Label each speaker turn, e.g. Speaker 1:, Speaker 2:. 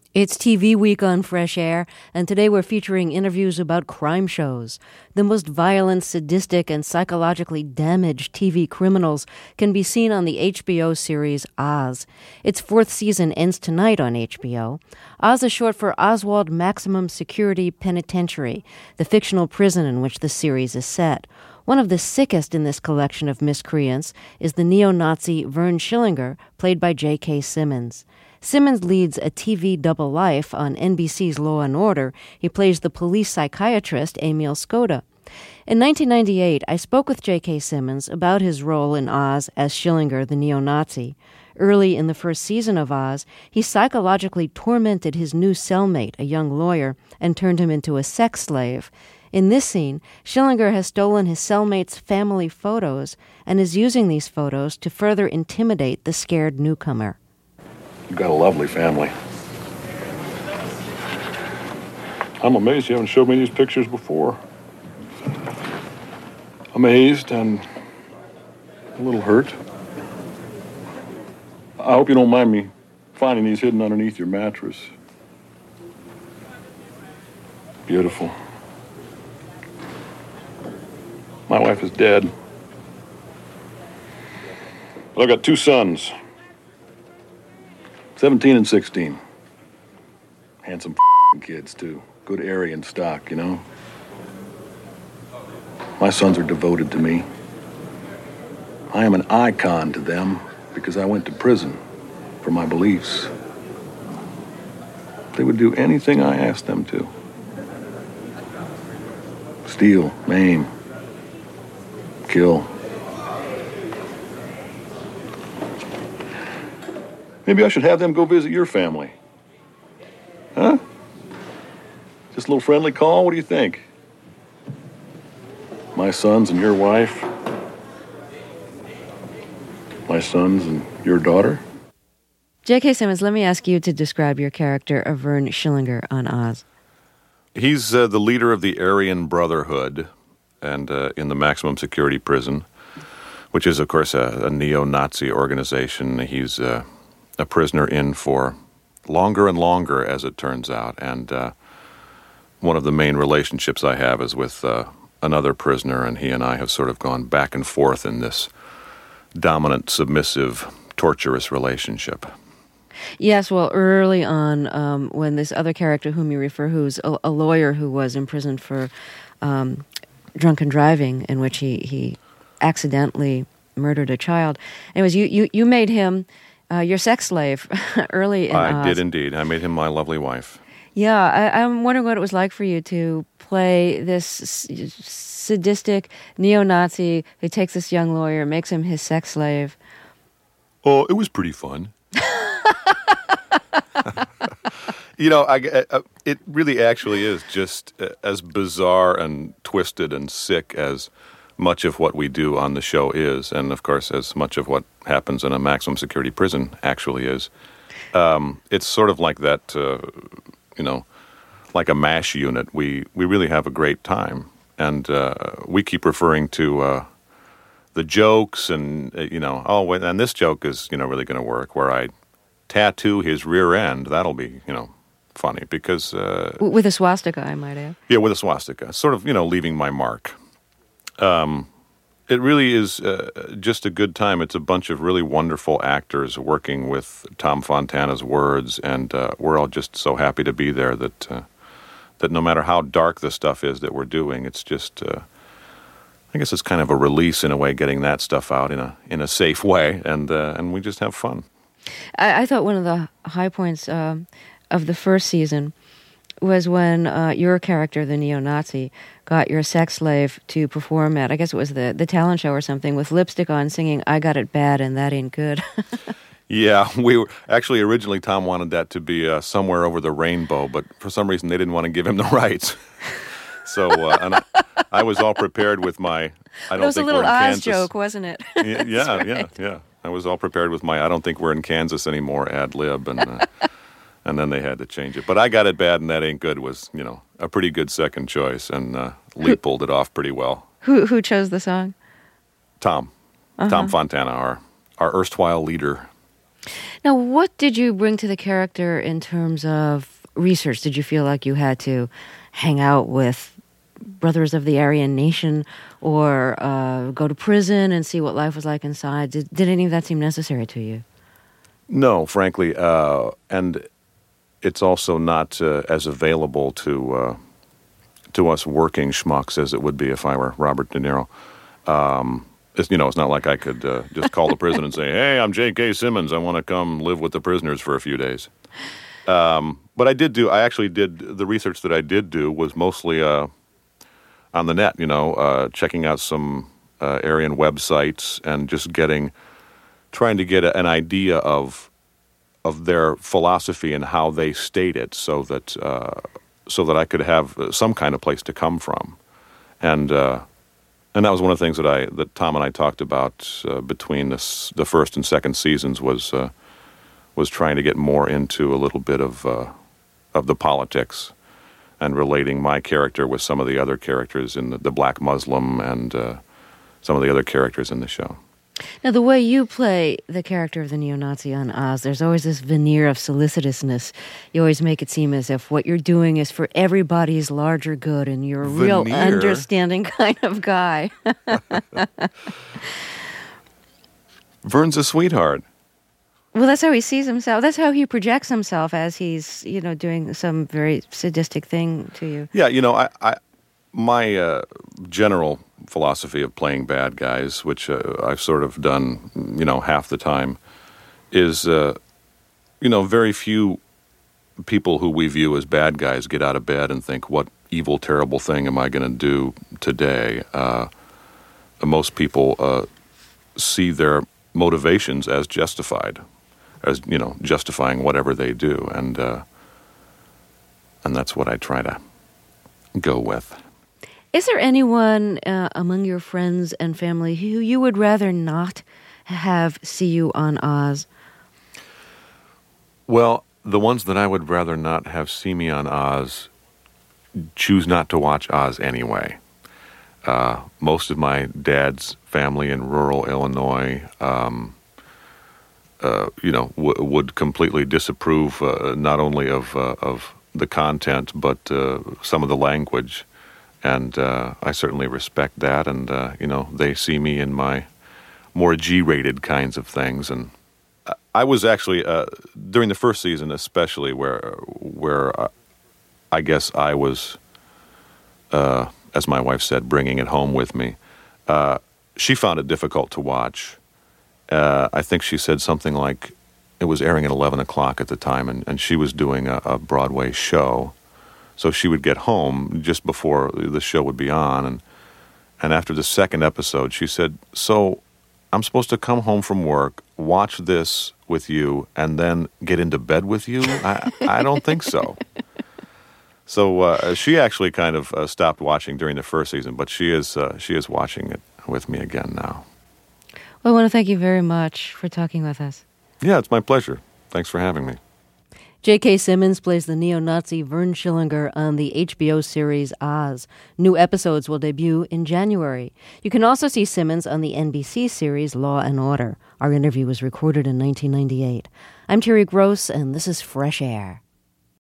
Speaker 1: It's TV Week on Fresh Air, and today we're featuring interviews about crime shows. The most violent, sadistic, and psychologically damaged TV criminals can be seen on the HBO series Oz. Its fourth season ends tonight on HBO. Oz is short for Oswald Maximum Security Penitentiary, the fictional prison in which the series is set. One of the sickest in this collection of miscreants is the neo-Nazi Vern Schillinger, played by J.K. Simmons. Simmons leads a TV double life on NBC's Law & Order. He plays the police psychiatrist Emil Skoda. In 1998, I spoke with J.K. Simmons about his role in Oz as Schillinger, the neo-Nazi. Early in the first season of Oz, he psychologically tormented his new cellmate, a young lawyer, and turned him into a sex slave. In this scene, Schillinger has stolen his cellmate's family photos and is using these photos to further intimidate the scared newcomer.
Speaker 2: You've got a lovely family. I'm amazed you haven't showed me these pictures before. Amazed and a little hurt. I hope you don't mind me finding these hidden underneath your mattress. Beautiful. My wife is dead. But I've got two sons. 17 and 16. Handsome kids, too. Good Aryan stock, you know? My sons are devoted to me. I am an icon to them because I went to prison for my beliefs. They would do anything I asked them to. Steal, maim, kill. Maybe I should have them go visit your family. Huh? Just a little friendly call? What do you think? My sons and your wife? My sons and your daughter?
Speaker 1: J.K. Simmons, let me ask you to describe your character of Vern Schillinger on Oz.
Speaker 2: He's the leader of the Aryan Brotherhood and in the maximum security prison, which is, of course, a neo-Nazi organization. He's a prisoner in for longer and longer, as it turns out. And one of the main relationships I have is with another prisoner, and he and I have sort of gone back and forth in this dominant, submissive, torturous relationship.
Speaker 1: Yes, well, early on, when this other character whom you refer, who's a lawyer who was imprisoned for drunken driving, in which he accidentally murdered a child. Anyways, you made him your sex slave early in Oz.
Speaker 2: I did indeed. I made him my lovely wife.
Speaker 1: Yeah, I'm wondering what it was like for you to play this sadistic neo-Nazi who takes this young lawyer, makes him his sex slave.
Speaker 2: Oh, it was pretty fun. You know, it really actually is just as bizarre and twisted and sick as much of what we do on the show is, and of course as much of what happens in a maximum security prison actually is. It's sort of like that, like a MASH unit. We really have a great time, and we keep referring to the jokes and, and this joke is, really going to work, where I tattoo his rear end. That'll be, funny, because...
Speaker 1: with a swastika, I might add.
Speaker 2: Yeah, with a swastika. Sort of, leaving my mark. It really is just a good time. It's a bunch of really wonderful actors working with Tom Fontana's words, and we're all just so happy to be there that no matter how dark the stuff is that we're doing, it's just... I guess it's kind of a release in a way, getting that stuff out in a safe way, and we just have fun.
Speaker 1: I thought one of the high points of the first season was when your character, the neo-Nazi, got your sex slave to perform at, I guess it was the talent show or something, with lipstick on, singing "I Got It Bad and That Ain't Good."
Speaker 2: Yeah, we were actually originally Tom wanted that to be Somewhere Over the Rainbow, but for some reason they didn't want to give him the rights. So and I was all prepared with my "I don't think we're in Kansas." It was a little
Speaker 1: Oz joke, wasn't it?
Speaker 2: Yeah,
Speaker 1: right.
Speaker 2: yeah. I was all prepared with my "I don't think we're in Kansas anymore" ad lib, and then they had to change it. But "I Got It Bad and That Ain't Good" was, a pretty good second choice, and Lee pulled it off pretty well.
Speaker 1: Who chose the song?
Speaker 2: Tom. Tom Fontana, our erstwhile leader.
Speaker 1: Now, what did you bring to the character in terms of research? Did you feel like you had to hang out with brothers of the Aryan Nation or go to prison and see what life was like inside? Did any of that seem necessary to you?
Speaker 2: No, frankly, and it's also not as available to us working schmucks as it would be if I were Robert De Niro. It's not like I could just call the prison and say, "Hey, I'm J.K. Simmons. I want to come live with the prisoners for a few days." But I actually did, the research that I did do was mostly on the net, checking out some Aryan websites and just trying to get an idea of their philosophy and how they state it, so that I could have some kind of place to come from, and that was one of the things that Tom and I talked about between the first and second seasons was trying to get more into a little bit of the politics and relating my character with some of the other characters in the Black Muslim and some of the other characters in the show.
Speaker 1: Now, the way you play the character of the neo-Nazi on Oz, there's always this veneer of solicitousness. You always make it seem as if what you're doing is for everybody's larger good, and you're a real understanding kind of guy.
Speaker 2: Vern's a sweetheart.
Speaker 1: Well, that's how he sees himself. That's how he projects himself as he's, doing some very sadistic thing to you.
Speaker 2: Yeah, my general philosophy of playing bad guys, which I've sort of done, half the time, is, very few people who we view as bad guys get out of bed and think, what evil, terrible thing am I going to do today? Most people see their motivations as justified, as, justifying whatever they do. And that's what I try to go with.
Speaker 1: Is there anyone among your friends and family who you would rather not have see you on Oz?
Speaker 2: Well, the ones that I would rather not have see me on Oz choose not to watch Oz anyway. Most of my dad's family in rural Illinois, would completely disapprove not only of the content but some of the language. And I certainly respect that, and they see me in my more G-rated kinds of things. And I was actually during the first season, especially where I guess I was, as my wife said, bringing it home with me. She found it difficult to watch. I think she said something like it was airing at 11 o'clock at the time, and she was doing a Broadway show. So she would get home just before the show would be on, and after the second episode, she said, "So I'm supposed to come home from work, watch this with you, and then get into bed with you? I don't think so." So she actually kind of stopped watching during the first season, but she is watching it with me again now.
Speaker 1: Well, I want to thank you very much for talking with us.
Speaker 2: Yeah, it's my pleasure. Thanks for having me.
Speaker 1: J.K. Simmons plays the neo-Nazi Vern Schillinger on the HBO series Oz. New episodes will debut in January. You can also see Simmons on the NBC series Law and Order. Our interview was recorded in 1998. I'm Terry Gross, and this is Fresh Air.